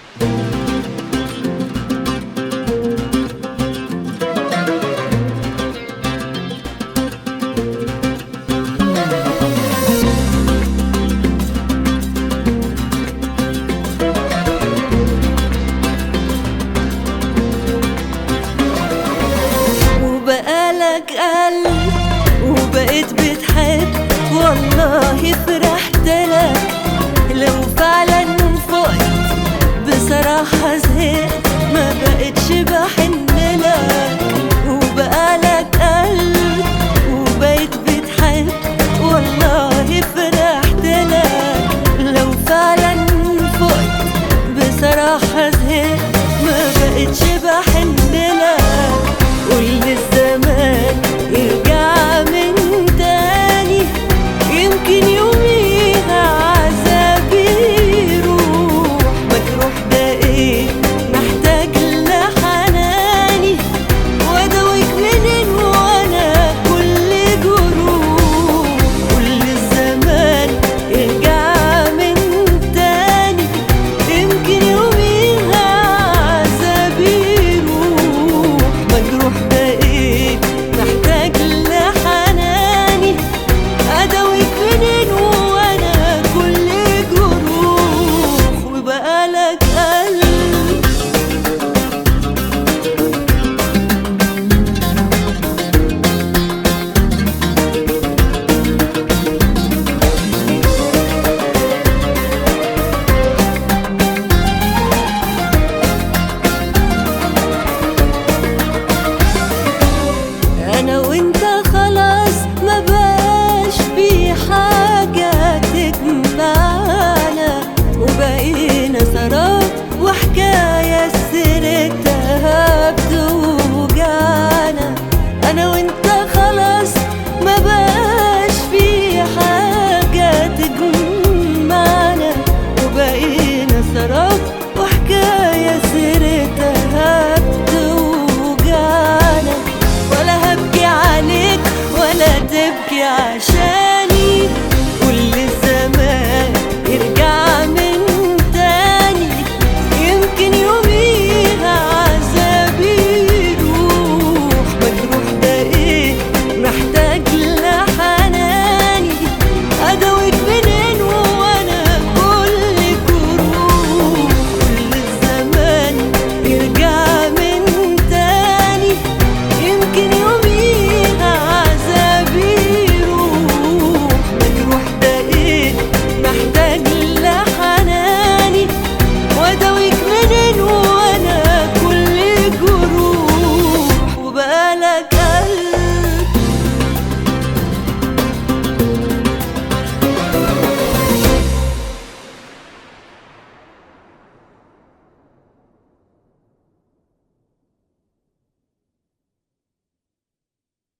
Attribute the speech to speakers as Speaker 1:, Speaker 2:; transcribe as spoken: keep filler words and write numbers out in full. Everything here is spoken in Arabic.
Speaker 1: وبقالك قلب وبقيت بتحب، والله فرحت لك. لو فعلا فقت بصراحة زهقت، ما بقتش بحن لك. وبقالك قلب وبقيت بتحب، والله فرحت لك. لو فعلا فقت بصراحة زهقت، ما بقتش بحن لك. قول للزمان ارجع من تاني، يمكن يوميها عذابي يروح. مجروح ده ايه محتاج لحناني، واداويك منين وانا كل جروح. قول للزمان ارجع من تاني، يمكن يوميها عذابي يروح. مجروح ده ايه محتاج لحناني، اداويك منين وانا كل جروح. وبقالك قلب انا وانت خلاص ما بقاش في حاجة تجمعنا، وبقينا سراب